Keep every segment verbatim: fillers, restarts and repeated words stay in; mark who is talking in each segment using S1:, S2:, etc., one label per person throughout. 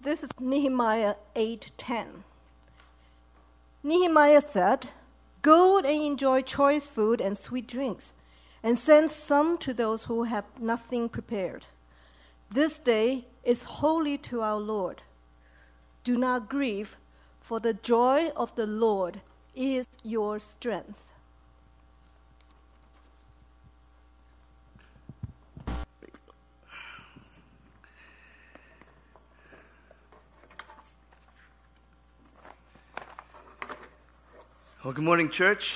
S1: This is Nehemiah eight ten. Nehemiah said, "Go and enjoy choice food and sweet drinks, and send some to those who have nothing prepared. This day is holy to our Lord. Do not grieve, for the joy of the Lord is your strength."
S2: Well, good morning, church.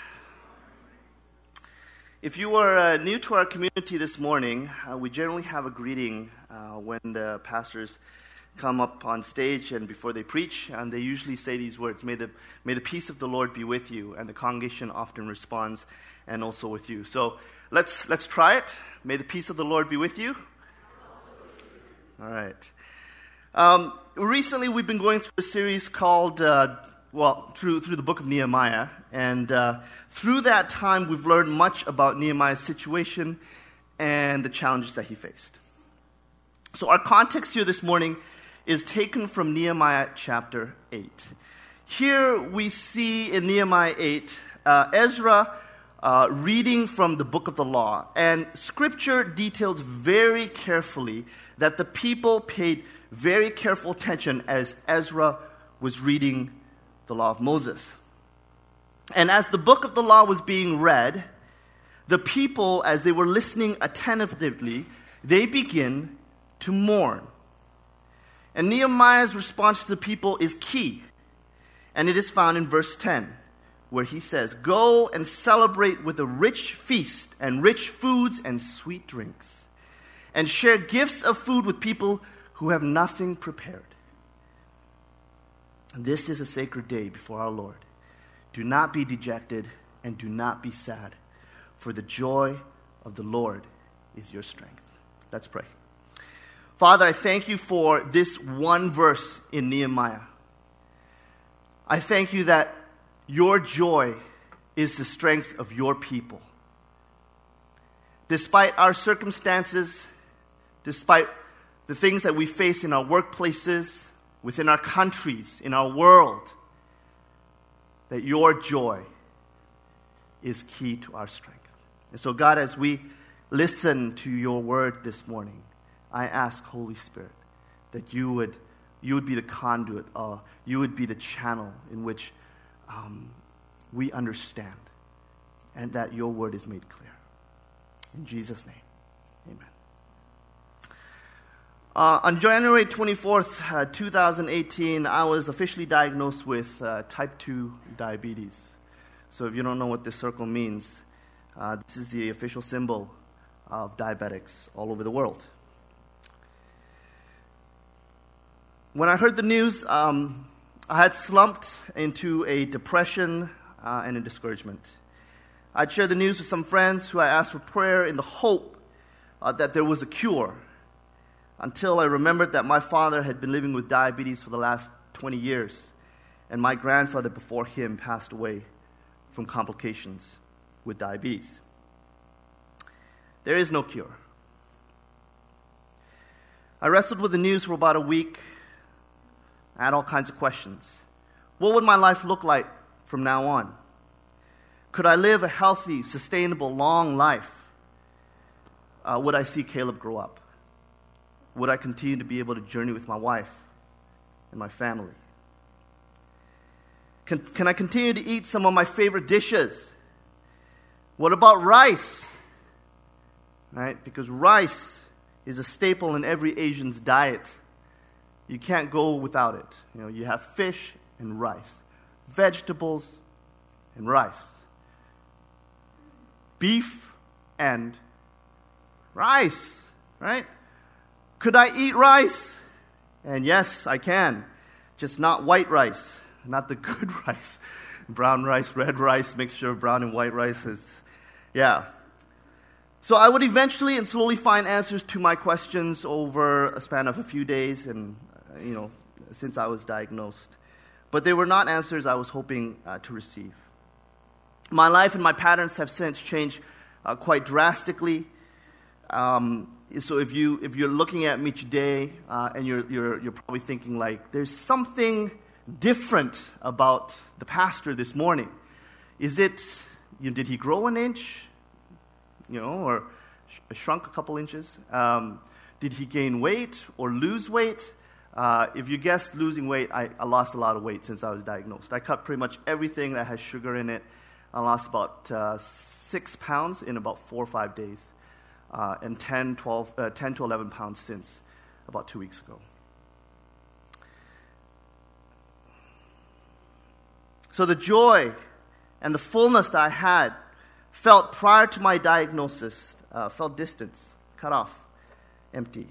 S2: If you are uh, new to our community this morning, uh, we generally have a greeting uh, when the pastors come up on stage and before they preach, and they usually say these words, may the, may the peace of the Lord be with you, and the congregation often responds, and also with you. So let's, let's try it. May the peace of the Lord be with you. All right. Um, recently, we've been going through a series called... Uh, Well, through through the book of Nehemiah, and uh, through that time, we've learned much about Nehemiah's situation and the challenges that he faced. So our context here this morning is taken from Nehemiah chapter eight. Here we see in Nehemiah eight, uh, Ezra uh, reading from the book of the law, and Scripture details very carefully that the people paid very careful attention as Ezra was reading the law of Moses. And as the book of the law was being read, the people, as they were listening attentively, they begin to mourn. And Nehemiah's response to the people is key. And it is found in verse ten, where he says, "Go and celebrate with a rich feast and rich foods and sweet drinks, and share gifts of food with people who have nothing prepared. This is a sacred day before our Lord. Do not be dejected and do not be sad, for the joy of the Lord is your strength." Let's pray. Father, I thank you for this one verse in Nehemiah. I thank you that your joy is the strength of your people. Despite our circumstances, despite the things that we face in our workplaces, within our countries, in our world, that your joy is key to our strength. And so, God, as we listen to your word this morning, I ask, Holy Spirit, that you would you would be the conduit, uh, you would be the channel in which um, we understand, and that your word is made clear. In Jesus' name, amen. Uh, on January twenty-fourth, uh, twenty eighteen, I was officially diagnosed with uh, type two diabetes. So if you don't know what this circle means, uh, this is the official symbol of diabetics all over the world. When I heard the news, um, I had slumped into a depression uh, and a discouragement. I'd shared the news with some friends who I asked for prayer in the hope uh, that there was a cure, until I remembered that my father had been living with diabetes for the last twenty years, and my grandfather before him passed away from complications with diabetes. There is no cure. I wrestled with the news for about a week. I had all kinds of questions. What would my life look like from now on? Could I live a healthy, sustainable, long life? Uh, would I see Caleb grow up? Would I continue to be able to journey with my wife and my family? Can, can I continue to eat some of my favorite dishes? What about rice? Right? Because rice is a staple in every Asian's diet. You can't go without it. You know, you have fish and rice, vegetables and rice, beef and rice, right? Could I eat rice? And yes, I can. Just not white rice, not the good rice. Brown rice, red rice, mixture of brown and white rice is, yeah. So I would eventually and slowly find answers to my questions over a span of a few days and, you know, since I was diagnosed. But they were not answers I was hoping uh, to receive. My life and my patterns have since changed uh, quite drastically. Um, so if you if you're looking at me today uh, and you're you're you're probably thinking like, there's something different about the pastor this morning. Is it, you know, did he grow an inch, you know, or sh- shrunk a couple inches? Um, did he gain weight or lose weight? Uh, if you guessed losing weight, I, I lost a lot of weight since I was diagnosed. I cut pretty much everything that has sugar in it. I lost about uh, six pounds in about four or five days, uh, and ten, twelve, uh, ten to eleven pounds since about two weeks ago. So the joy and the fullness that I had felt prior to my diagnosis uh, felt distance, cut off, empty.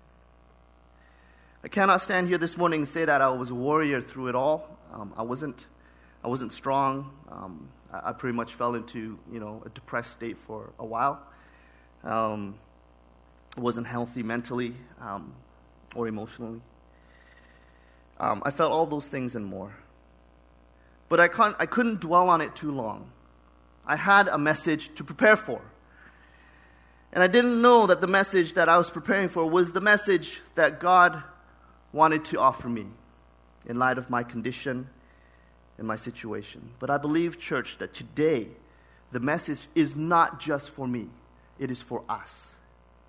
S2: I cannot stand here this morning and say that I was a warrior through it all. Um, I wasn't. I wasn't strong. Um, I, I pretty much fell into, you know, a depressed state for a while. Um, I wasn't healthy mentally um, or emotionally. Um, I felt all those things and more. But I can't. I couldn't dwell on it too long. I had a message to prepare for. And I didn't know that the message that I was preparing for was the message that God wanted to offer me in light of my condition and my situation. But I believe, church, that today the message is not just for me. It is for us.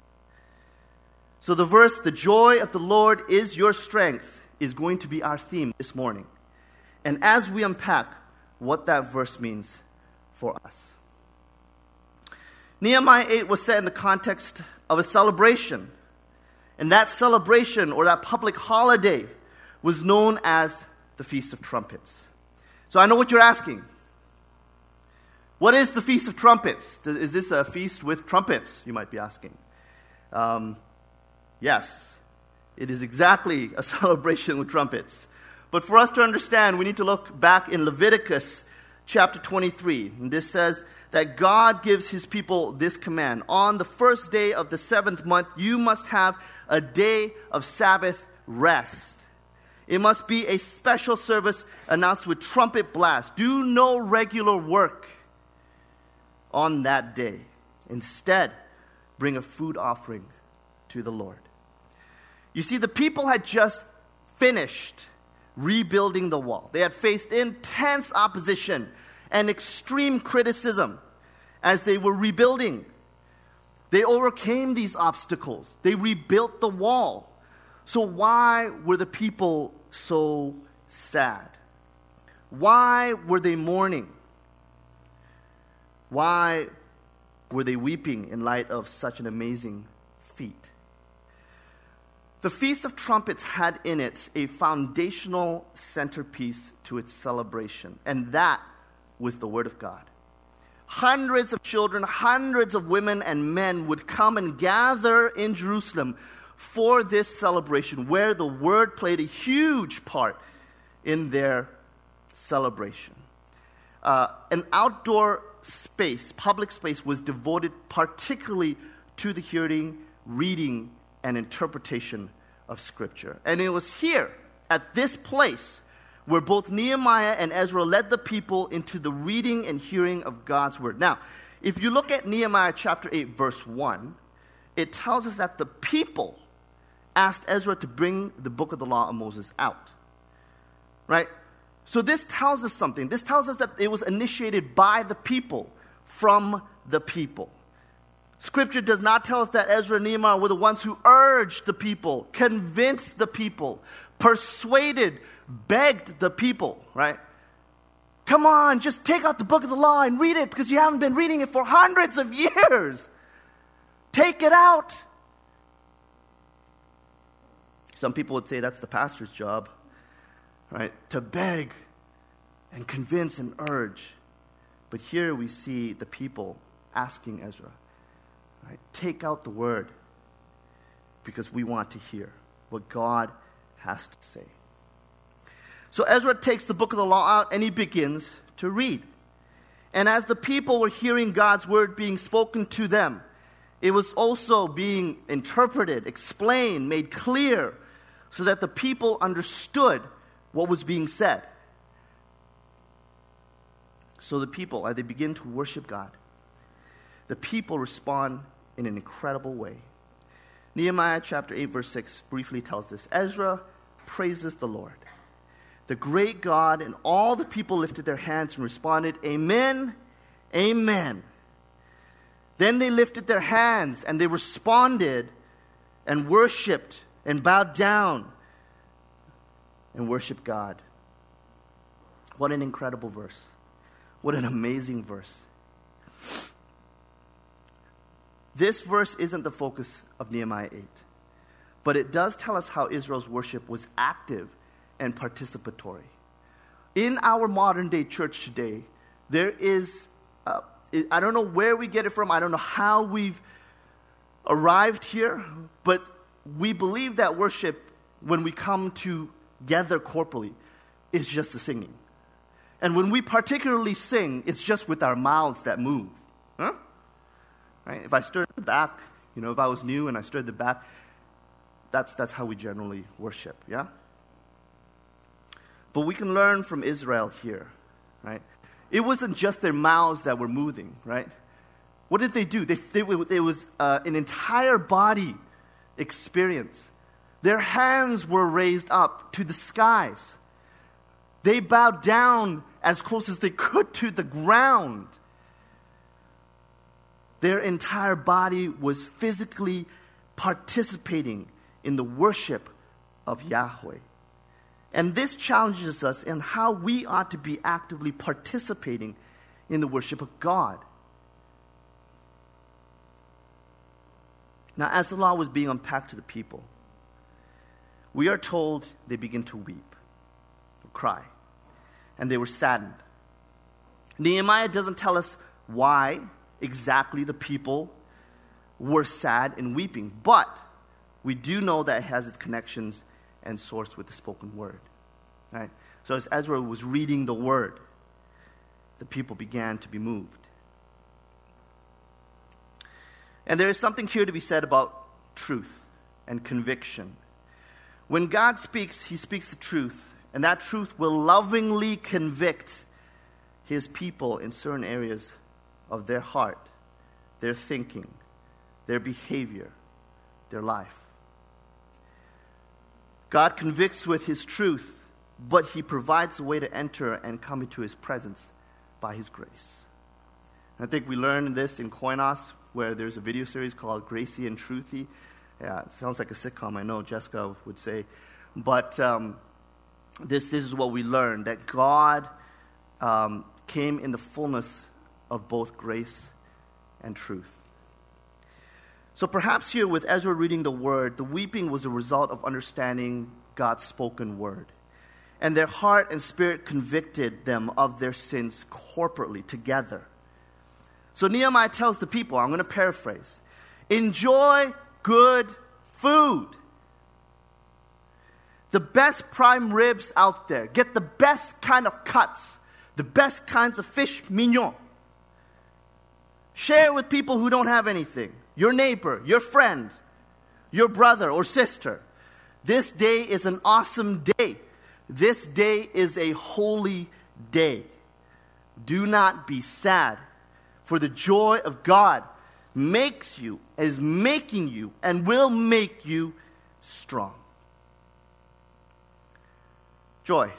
S2: So the verse, "The joy of the Lord is your strength," is going to be our theme this morning. And as we unpack what that verse means for us. Nehemiah eight was set in the context of a celebration. And that celebration, or that public holiday, was known as the Feast of Trumpets. So I know what you're asking. What is the Feast of Trumpets? Is this a feast with trumpets, you might be asking? Um, yes, it is exactly a celebration with trumpets. But for us to understand, we need to look back in Leviticus chapter twenty-three. And this says that God gives his people this command: on the first day of the seventh month, you must have a day of Sabbath rest. It must be a special service announced with trumpet blast. Do no regular work on that day. Instead, bring a food offering to the Lord. You see, the people had just finished rebuilding the wall. They had faced intense opposition and extreme criticism as they were rebuilding. They overcame these obstacles. They rebuilt the wall. So why were the people so sad? Why were they mourning? Why were they weeping in light of such an amazing feat? The Feast of Trumpets had in it a foundational centerpiece to its celebration, and that was the Word of God. Hundreds of children, hundreds of women and men would come and gather in Jerusalem for this celebration, where the Word played a huge part in their celebration. Uh, an outdoor space, public space, was devoted particularly to the hearing, reading, and interpretation of Scripture. And it was here, at this place, where both Nehemiah and Ezra led the people into the reading and hearing of God's Word. Now, if you look at Nehemiah chapter eight, verse one, it tells us that the people asked Ezra to bring the book of the law of Moses out. Right? So this tells us something. This tells us that it was initiated by the people, from the people. Scripture does not tell us that Ezra and Nehemiah were the ones who urged the people, convinced the people, persuaded, begged the people, right? Come on, just take out the book of the law and read it, because you haven't been reading it for hundreds of years. Take it out. Some people would say that's the pastor's job, right? To beg and convince and urge. But here we see the people asking Ezra, right? Take out the word, because we want to hear what God has to say. So Ezra takes the book of the law out and he begins to read. And as the people were hearing God's word being spoken to them, it was also being interpreted, explained, made clear, so that the people understood what was being said. So the people, as they begin to worship God, the people respond in an incredible way. Nehemiah chapter eight, verse six briefly tells this. Ezra praises the Lord, the great God, and all the people lifted their hands and responded, Amen, Amen. Then they lifted their hands and they responded and worshiped and bowed down and worshiped God. What an incredible verse. What an amazing verse. This verse isn't the focus of Nehemiah eight, but it does tell us how Israel's worship was active and participatory. In our modern day church today, there is, uh, I don't know where we get it from, I don't know how we've arrived here, but we believe that worship, when we come together corporately, is just the singing. And when we particularly sing, it's just with our mouths that move. Huh? Right? If I stood at the back, you know, if I was new and I stood at the back, that's that's how we generally worship, yeah? But we can learn from Israel here, right? It wasn't just their mouths that were moving, right? What did they do? They, they, it was uh, an entire body experience. Their hands were raised up to the skies. They bowed down as close as they could to the ground. Their entire body was physically participating in the worship of Yahweh. And this challenges us in how we ought to be actively participating in the worship of God. Now, as the law was being unpacked to the people, we are told they begin to weep, or cry, and they were saddened. Nehemiah doesn't tell us why exactly the people were sad and weeping, but we do know that it has its connections and source with the spoken word. Right? So as Ezra was reading the word, the people began to be moved. And there is something here to be said about truth and conviction. When God speaks, he speaks the truth, and that truth will lovingly convict his people in certain areas of their heart, their thinking, their behavior, their life. God convicts with his truth, but he provides a way to enter and come into his presence by his grace. And I think we learned this in Koinos, where there's a video series called Gracie and Truthy. Yeah, it sounds like a sitcom, I know Jessica would say. But um, this, this is what we learned, that God um, came in the fullness of both grace and truth. So perhaps here with Ezra reading the word, the weeping was a result of understanding God's spoken word. And their heart and spirit convicted them of their sins corporately, together. So Nehemiah tells the people, I'm going to paraphrase, enjoy good food. The best prime ribs out there. Get the best kind of cuts. The best kinds of fish mignon. Share with people who don't have anything. Your neighbor, your friend, your brother or sister. This day is an awesome day. This day is a holy day. Do not be sad, for the joy of God makes you, is making you, and will make you strong. Joy.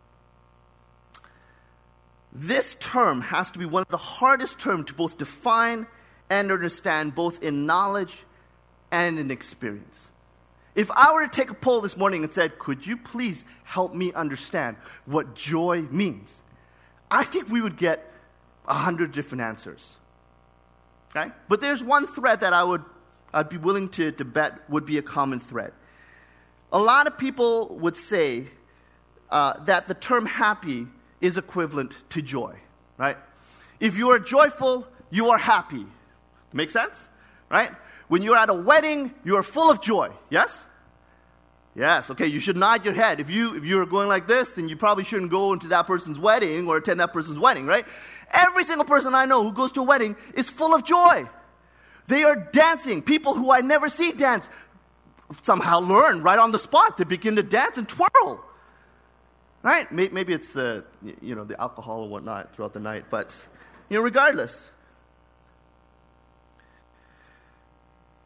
S2: This term has to be one of the hardest terms to both define and understand, both in knowledge and in experience. If I were to take a poll this morning and said, could you please help me understand what joy means? I think we would get a hundred different answers. Okay? But there's one thread that I would I'd be willing to, to bet would be a common thread. A lot of people would say uh, that the term happy is equivalent to joy, right? If you are joyful, you are happy. Make sense? Right? When you're at a wedding, you are full of joy. Yes? Yes. Okay, you should nod your head. If you if you're going like this, then you probably shouldn't go into that person's wedding or attend that person's wedding, right? Every single person I know who goes to a wedding is full of joy. They are dancing. People who I never see dance somehow learn right on the spot to begin to dance and twirl. Right? Maybe it's the, you know, the alcohol or whatnot throughout the night, but, you know, regardless.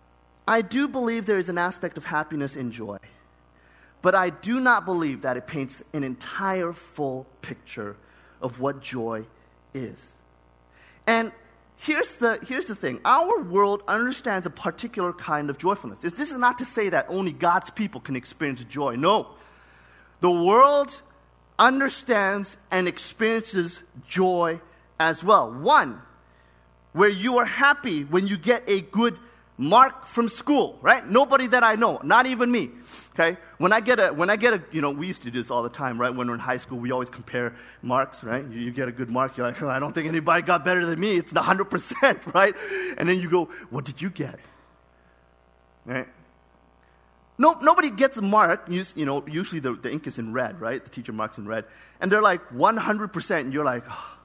S2: I do believe there is an aspect of happiness in joy, but I do not believe that it paints an entire full picture of what joy is. And here's the, here's the thing. Our world understands a particular kind of joyfulness. This is not to say that only God's people can experience joy. No. The world understands and experiences joy as well. One, where you are happy when you get a good mark from school, right? Nobody that I know, not even me, okay? When I get a, when I get a, you know, we used to do this all the time, right? When we're in high school, we always compare marks, right? You, you get a good mark, you're like, oh, I don't think anybody got better than me. It's one hundred percent, right? And then you go, what did you get? Right? No, nobody gets a mark, you, you know, usually the, the ink is in red, right? The teacher marks in red. And they're like one hundred percent, and you're like, oh,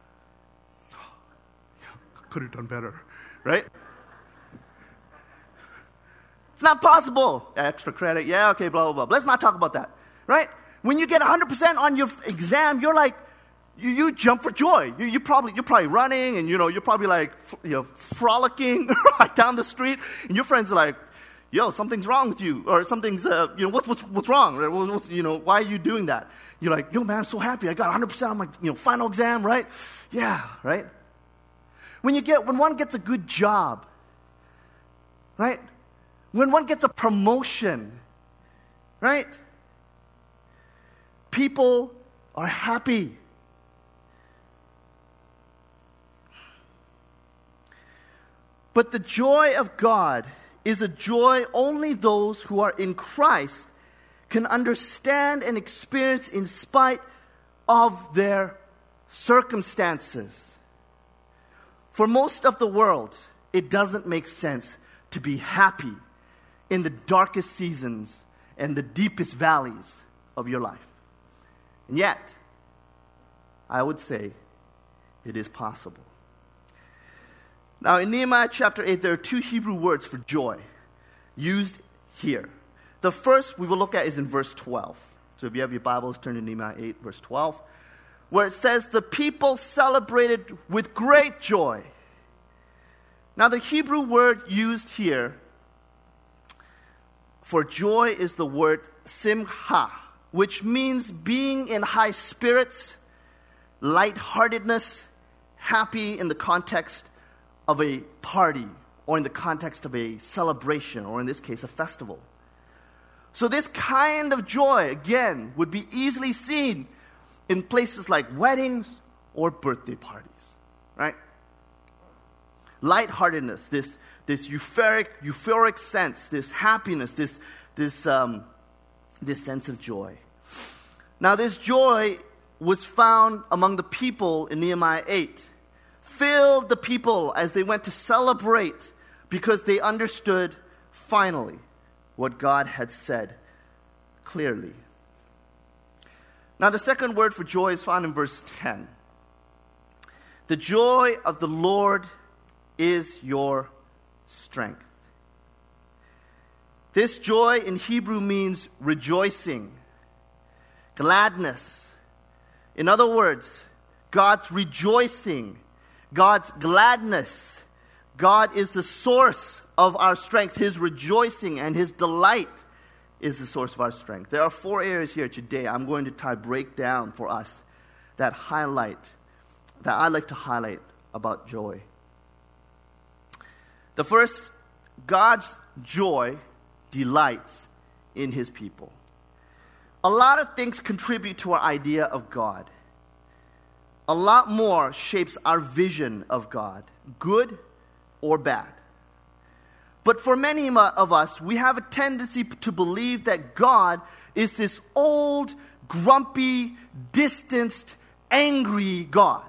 S2: could have done better, right? It's not possible. Extra credit, yeah, okay, blah, blah, blah. Let's not talk about that, right? When you get one hundred percent on your exam, you're like, you, you jump for joy. You, you probably, you're probably running, and you know, you're probably like, you know, frolicking right down the street, and your friends are like, yo, something's wrong with you, or something's, uh, you know, what's, what's, what's wrong? Right? What's, you know, why are you doing that? You're like, yo, man, I'm so happy. I got one hundred percent on my, you know, final exam, right? Yeah, right? When you get, when one gets a good job, right? When one gets a promotion, right? People are happy. But the joy of God is a joy only those who are in Christ can understand and experience in spite of their circumstances. For most of the world, it doesn't make sense to be happy in the darkest seasons and the deepest valleys of your life. And yet, I would say it is possible. Now, in Nehemiah chapter eight, there are two Hebrew words for joy used here. The first we will look at is in verse twelve. So if you have your Bibles, turn to Nehemiah eight, verse twelve, where it says, the people celebrated with great joy. Now, the Hebrew word used here for joy is the word simcha, which means being in high spirits, lightheartedness, happy in the context of a party, or in the context of a celebration, or in this case, a festival. So this kind of joy, again, would be easily seen in places like weddings or birthday parties, right? Lightheartedness, this this euphoric euphoric sense, this happiness, this this um, this sense of joy. Now, this joy was found among the people in Nehemiah eight. Filled the people as they went to celebrate because they understood finally what God had said clearly. Now, the second word for joy is found in verse ten. The joy of the Lord is your strength. This joy in Hebrew means rejoicing, gladness. In other words, God's rejoicing, God's gladness. God is the source of our strength. His rejoicing and His delight is the source of our strength. There are four areas here today I'm going to try to break down for us that highlight, that I like to highlight about joy. The first, God's joy delights in His people. A lot of things contribute to our idea of God. A lot more shapes our vision of God, good or bad. But for many of us, we have a tendency to believe that God is this old, grumpy, distanced, angry God.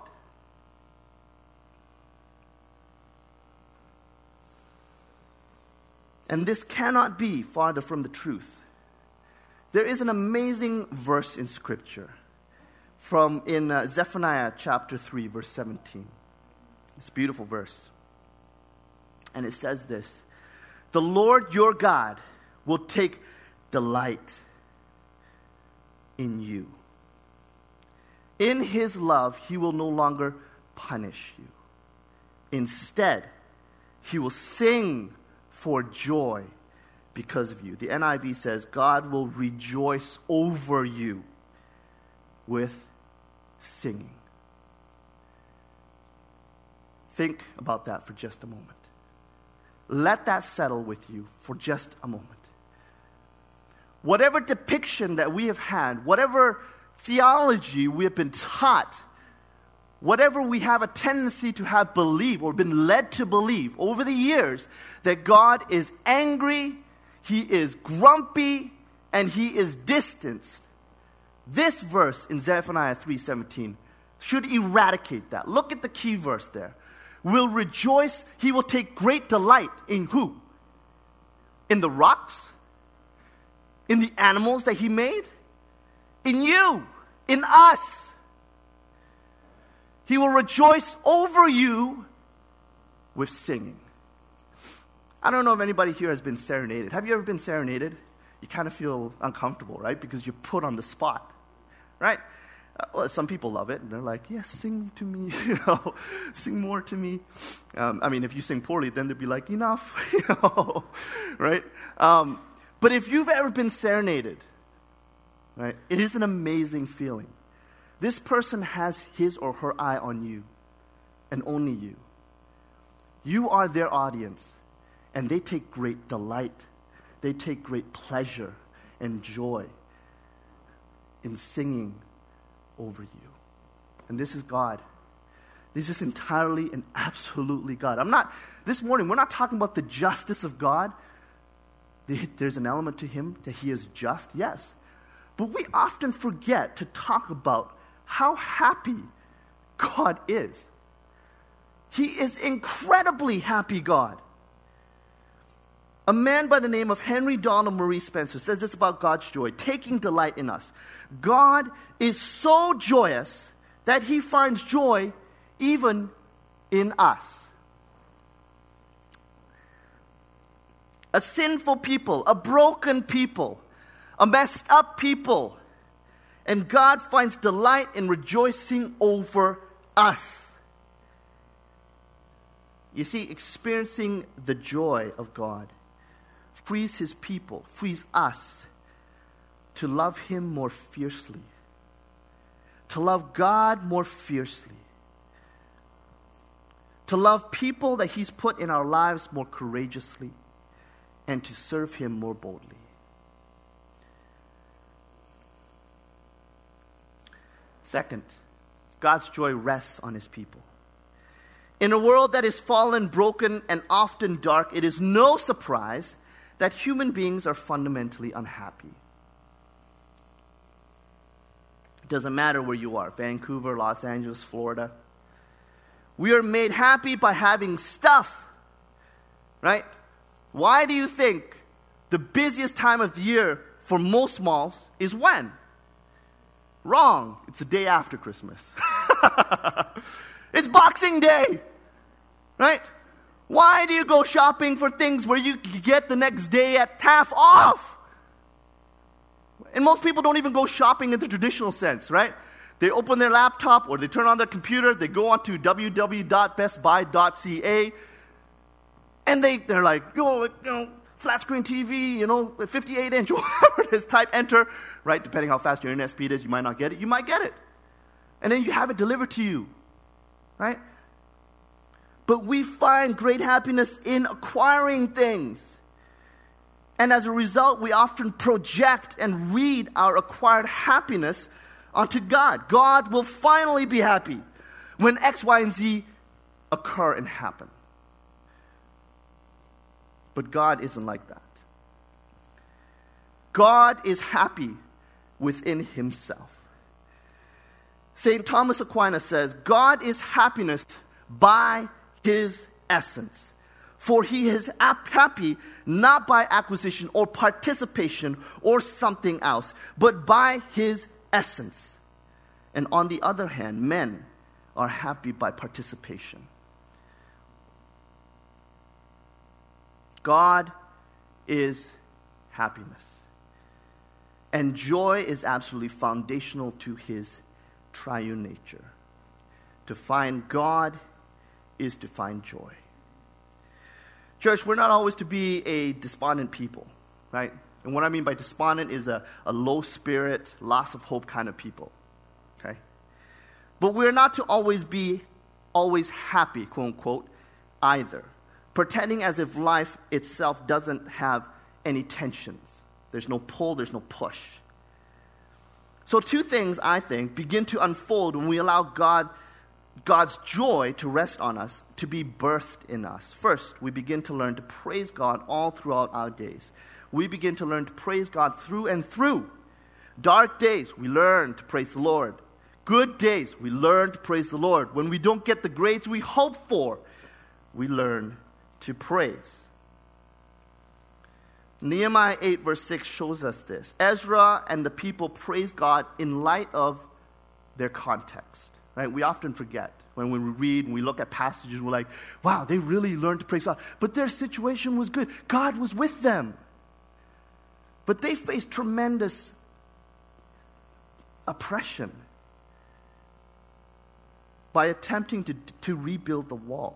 S2: And this cannot be farther from the truth. There is an amazing verse in Scripture from in uh, Zephaniah chapter three, verse seventeen. It's a beautiful verse. And it says this: the Lord your God will take delight in you. In His love, He will no longer punish you. Instead, He will sing for joy because of you. The N I V says, God will rejoice over you with singing. Think about that for just a moment. Let that settle with you for just a moment. Whatever depiction that we have had, whatever theology we have been taught, whatever we have a tendency to have believed or been led to believe over the years, that God is angry, He is grumpy, and He is distanced. This verse in Zephaniah three seventeen should eradicate that. Look at the key verse there. Will rejoice, He will take great delight in who? In the rocks? In the animals that He made? In you, in us. He will rejoice over you with singing. I don't know if anybody here has been serenaded. Have you ever been serenaded? You kind of feel uncomfortable, right? Because you're put on the spot, right? Uh, well, some people love it, and they're like, yes, sing to me, you know, sing more to me. Um, I mean, if you sing poorly, then they'll be like, enough, you know, right? Um, but if you've ever been serenaded, right, it is an amazing feeling. This person has his or her eye on you, and only you. You are their audience, and they take great delight. They take great pleasure and joy in singing over you. And this is God. This is entirely and absolutely God. I'm not, this morning, we're not talking about the justice of God. There's an element to Him that He is just, yes. But we often forget to talk about how happy God is. He is incredibly happy God. A man by the name of Henry Donald Maurice Spencer says this about God's joy, taking delight in us. God is so joyous that He finds joy even in us. A sinful people, a broken people, a messed up people, and God finds delight in rejoicing over us. You see, experiencing the joy of God frees His people, frees us to love Him more fiercely, to love God more fiercely, to love people that He's put in our lives more courageously, and to serve Him more boldly. Second, God's joy rests on His people. In a world that is fallen, broken, and often dark, it is no surprise that human beings are fundamentally unhappy. It doesn't matter where you are, Vancouver, Los Angeles, Florida. We are made happy by having stuff, right? Why do you think the busiest time of the year for most malls is when? Wrong. It's the day after Christmas. It's Boxing Day, right? Why do you go shopping for things where you get the next day at half off? And most people don't even go shopping in the traditional sense, right? They open their laptop or they turn on their computer, they go on to w w w dot best buy dot c a, and they, they're like, yo, you know, flat screen T V, you know, fifty-eight inch, whatever it is, type enter, right? Depending how fast your internet speed is, you might not get it. You might get it. And then you have it delivered to you, right? But we find great happiness in acquiring things. And as a result, we often project and read our acquired happiness onto God. God will finally be happy when X, Y, and Z occur and happen. But God isn't like that. God is happy within Himself. Saint Thomas Aquinas says, God is happiness by His essence. For He is happy not by acquisition or participation or something else, but by His essence. And on the other hand, men are happy by participation. God is happiness. And joy is absolutely foundational to His triune nature. To find God is to find joy. Church, we're not always to be a despondent people, right? And what I mean by despondent is a, a low spirit, loss of hope kind of people, okay? But we're not to always be always happy, quote unquote, either. Pretending as if life itself doesn't have any tensions. There's no pull, there's no push. So two things, I think, begin to unfold when we allow God, God's joy to rest on us, to be birthed in us. First, we begin to learn to praise God all throughout our days. We begin to learn to praise God through and through. Dark days, we learn to praise the Lord. Good days, we learn to praise the Lord. When we don't get the grades we hope for, we learn to praise. Nehemiah eight verse six shows us this. Ezra and the people praise God in light of their context. Right? We often forget when we read and we look at passages, we're like, wow, they really learned to praise God. But their situation was good. God was with them. But they faced tremendous oppression by attempting to, to rebuild the wall.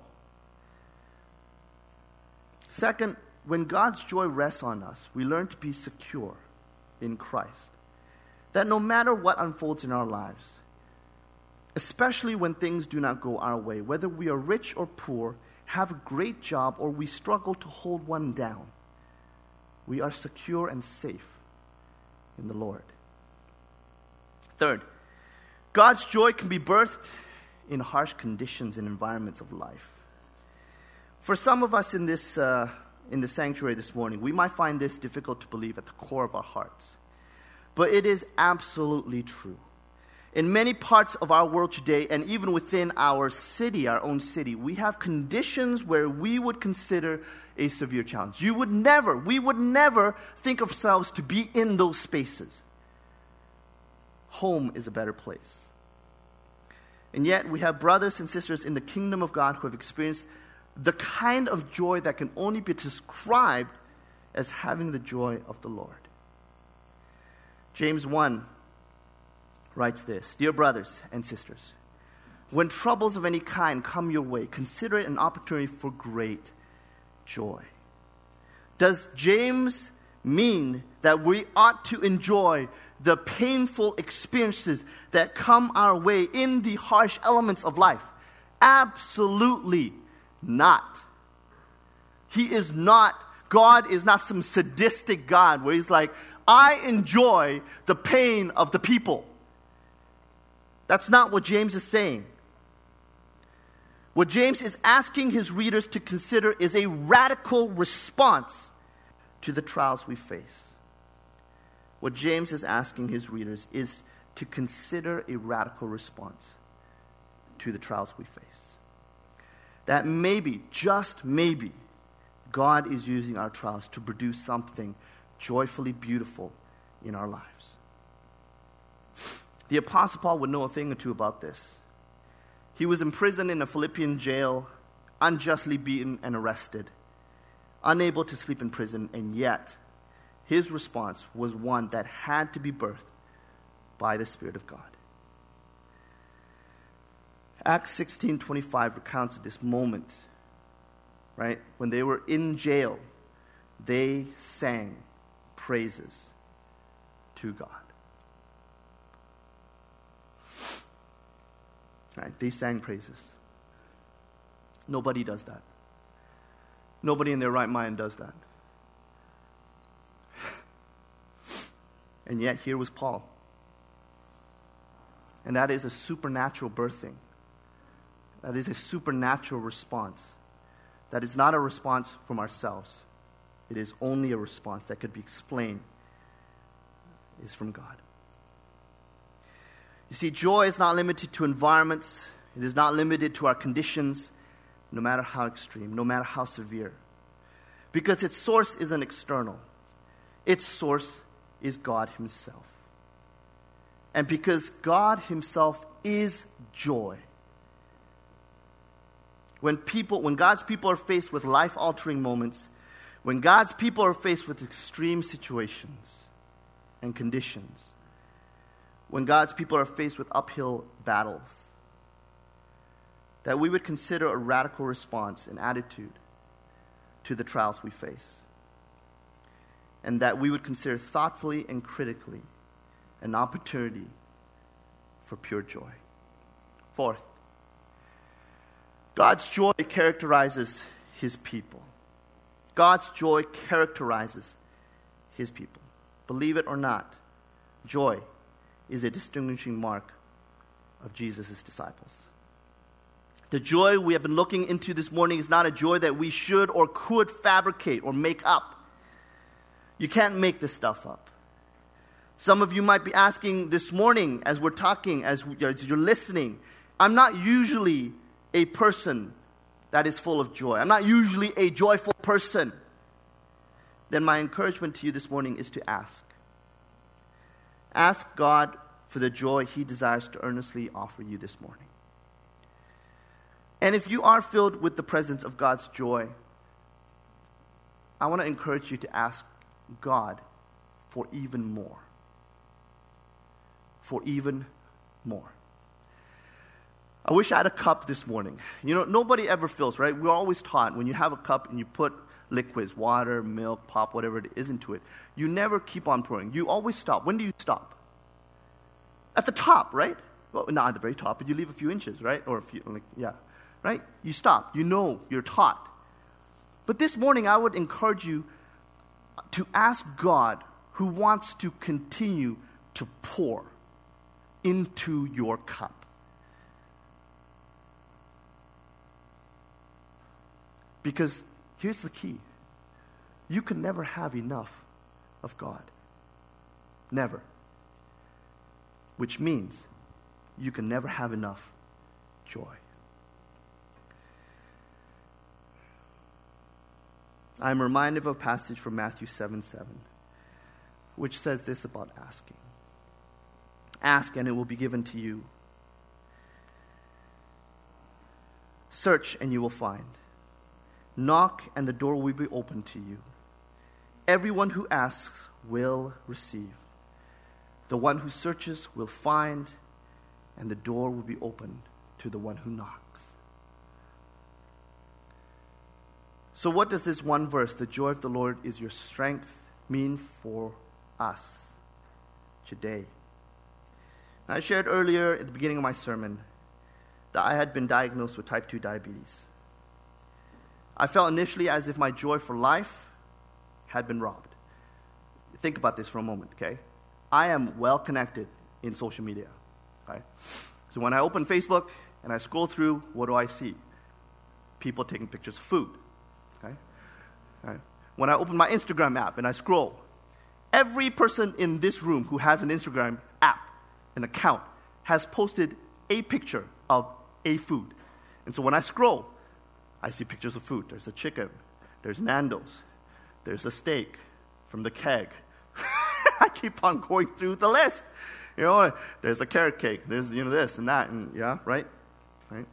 S2: Second, when God's joy rests on us, we learn to be secure in Christ. That no matter what unfolds in our lives, especially when things do not go our way, whether we are rich or poor, have a great job, or we struggle to hold one down, we are secure and safe in the Lord. Third, God's joy can be birthed in harsh conditions and environments of life. For some of us in this uh, in the sanctuary this morning, we might find this difficult to believe at the core of our hearts. But it is absolutely true. In many parts of our world today, and even within our city, our own city, we have conditions where we would consider a severe challenge. You would never, we would never think of ourselves to be in those spaces. Home is a better place. And yet we have brothers and sisters in the kingdom of God who have experienced the kind of joy that can only be described as having the joy of the Lord. James one writes this, "Dear brothers and sisters, when troubles of any kind come your way, consider it an opportunity for great joy." Does James mean that we ought to enjoy the painful experiences that come our way in the harsh elements of life? Absolutely not. He is not, God is not some sadistic God where he's like, I enjoy the pain of the people. That's not what James is saying. What James is asking his readers to consider is a radical response to the trials we face. What James is asking his readers is to consider a radical response to the trials we face. That maybe, just maybe, God is using our trials to produce something joyfully beautiful in our lives. The Apostle Paul would know a thing or two about this. He was imprisoned in a Philippian jail, unjustly beaten and arrested, unable to sleep in prison, and yet his response was one that had to be birthed by the Spirit of God. Acts sixteen twenty-five recounts this moment, right? When they were in jail, they sang praises to God. Right? They sang praises. Nobody does that. Nobody in their right mind does that. And yet here was Paul. And that is a supernatural birthing. That is a supernatural response. That is not a response from ourselves. It is only a response that could be explained is from God. You see, joy is not limited to environments. It is not limited to our conditions, no matter how extreme, no matter how severe. Because its source isn't external. Its source is God himself. And because God himself is joy, when people, when God's people are faced with life-altering moments, when God's people are faced with extreme situations and conditions, when God's people are faced with uphill battles, that we would consider a radical response and attitude to the trials we face, and that we would consider thoughtfully and critically an opportunity for pure joy. Fourth, God's joy characterizes his people. God's joy characterizes his people. Believe it or not, joy is a distinguishing mark of Jesus' disciples. The joy we have been looking into this morning is not a joy that we should or could fabricate or make up. You can't make this stuff up. Some of you might be asking this morning as we're talking, as you're listening, I'm not usually a person that is full of joy. I'm not usually a joyful person. Then my encouragement to you this morning is to ask. Ask God for the joy he desires to earnestly offer you this morning. And if you are filled with the presence of God's joy, I want to encourage you to ask God for even more. For even more. I wish I had a cup this morning. You know, nobody ever fills, right? We're always taught when you have a cup and you put liquids, water, milk, pop, whatever it is into it, you never keep on pouring. You always stop. When do you stop? At the top, right? Well, not at the very top, but you leave a few inches, right? Or a few, like, yeah, right? You stop. You know, you're taught. But this morning, I would encourage you to ask God, who wants to continue to pour into your cup. Because here's the key. You can never have enough of God. Never. Which means you can never have enough joy. I'm reminded of a passage from Matthew seven seven, which says this about asking. Ask and it will be given to you. Search and you will find. Knock and the door will be opened to you. Everyone who asks will receive. The one who searches will find, and the door will be opened to the one who knocks. So what does this one verse, the joy of the Lord is your strength, mean for us today? I shared earlier at the beginning of my sermon that I had been diagnosed with type two diabetes. I felt initially as if my joy for life had been robbed. Think about this for a moment, okay? I am well connected in social media, right? So when I open Facebook and I scroll through, what do I see? People taking pictures of food, okay? Right? When I open my Instagram app and I scroll, every person in this room who has an Instagram app, an account, has posted a picture of a food. And so when I scroll, I see pictures of food. There's a chicken. There's Nando's. There's a steak from the keg. I keep on going through the list. You know, there's a carrot cake. There's, you know, this and that. And yeah, right? Right?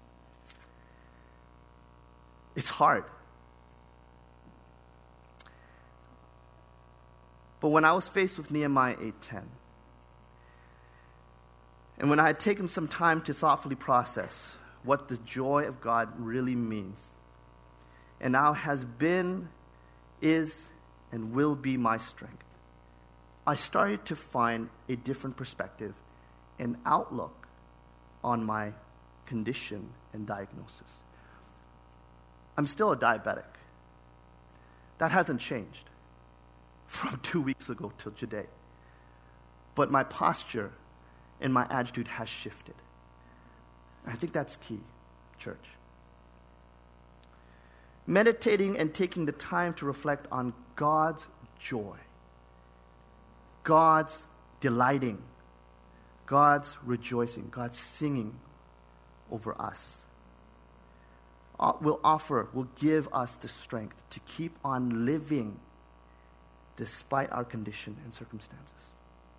S2: It's hard. But when I was faced with Nehemiah eight ten, and when I had taken some time to thoughtfully process what the joy of God really means, and now has been, is, and will be my strength, I started to find a different perspective and outlook on my condition and diagnosis. I'm still a diabetic. That hasn't changed from two weeks ago till today. But my posture and my attitude has shifted. I think that's key, church. Meditating and taking the time to reflect on God's joy, God's delighting, God's rejoicing, God's singing over us will offer, will give us the strength to keep on living despite our condition and circumstances.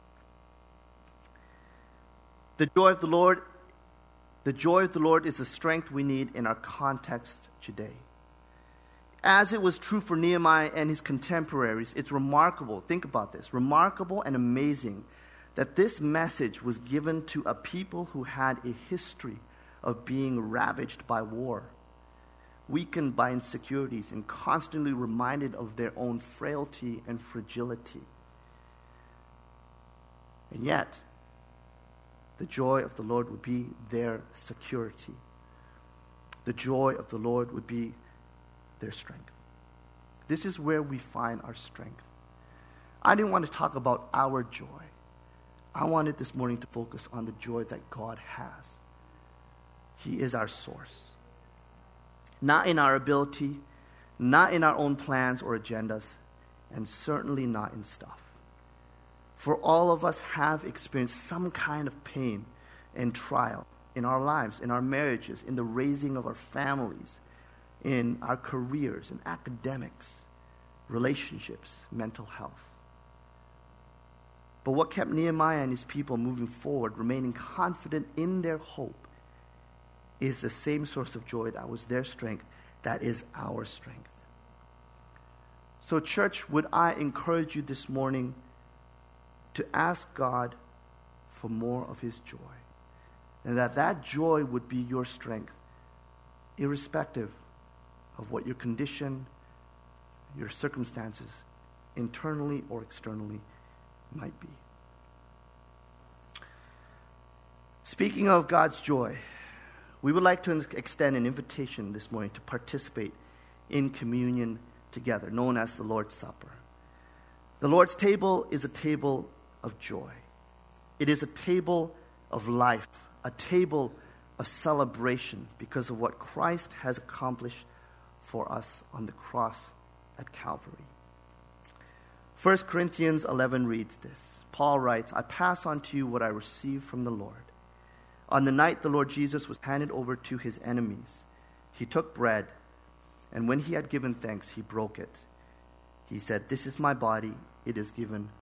S2: The joy of the Lord The joy of the Lord is the strength we need in our context today. As it was true for Nehemiah and his contemporaries, it's remarkable, think about this, remarkable and amazing that this message was given to a people who had a history of being ravaged by war. weakened by insecurities, and constantly reminded of their own frailty and fragility. And yet, the joy of the Lord would be their security. The joy of the Lord would be their strength. This is where we find our strength. I didn't want to talk about our joy. I wanted this morning to focus on the joy that God has. He is our source. Not in our ability, not in our own plans or agendas, and certainly not in stuff. For all of us have experienced some kind of pain and trial in our lives, in our marriages, in the raising of our families, in our careers, in academics, relationships, mental health. But what kept Nehemiah and his people moving forward, remaining confident in their hope, is the same source of joy that was their strength, that is our strength. So, church, would I encourage you this morning to ask God for more of his joy, and that that joy would be your strength, irrespective of what your condition, your circumstances, internally or externally, might be. Speaking of God's joy, we would like to extend an invitation this morning to participate in communion together, known as the Lord's Supper. The Lord's table is a table of joy. It is a table of life, a table of celebration because of what Christ has accomplished for us on the cross at Calvary. First Corinthians eleven reads this. Paul writes, I pass on to you what I received from the Lord. On the night the Lord Jesus was handed over to his enemies, he took bread, and when he had given thanks, he broke it. He said, this is my body, it is given